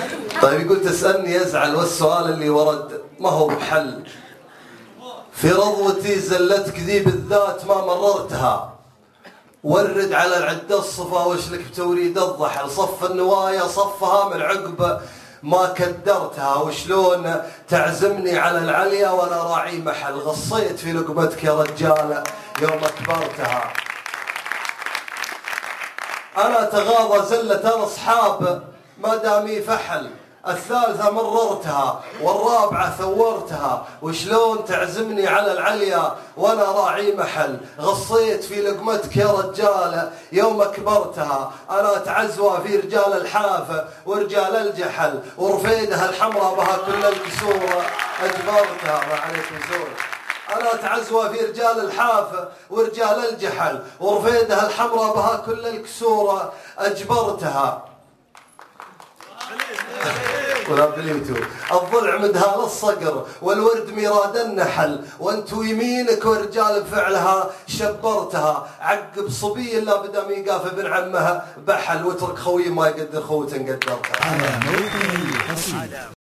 طيب يقول تسألني يزعل والسؤال اللي ورد ما هو بحل. في رضوتي زلتك ذي بالذات ما مررتها، ورد على العدة الصفا وش لك بتوريد الضحل، صف النوايا صفها من عقب ما كدرتها، وشلون تعزمني على العليا وانا راعي محل، غصيت في لقمتك يا رجال يوم كبرتها. انا تغاضى زلة الاصحاب ما دامي فحل، الثالثة مررتها والرابعة ثورتها، وشلون تعزمني على العليا وانا راعي محل، غصيت في لقمتك يا رجال يوم كبرتها. انا تعزوى في رجال الحافة ورجال الجحل، ورفيدها الحمراء بها كل الكسور اجبرتها. ما عليكم زور. أنا تعزوى في رجال الحافة ورجال الجحل، ورفيدها الحمراء بها كل الكسور أجبرتها. ولا باليوتيوب. الضلع مدها للصقر والورد ميراد النحل، وانتو يمينك ورجال بفعلها شبرتها. عقب صبي الا بدا ميقاف ابن عمها بحل، واترك خوي ما يقدر خوته قدرتها.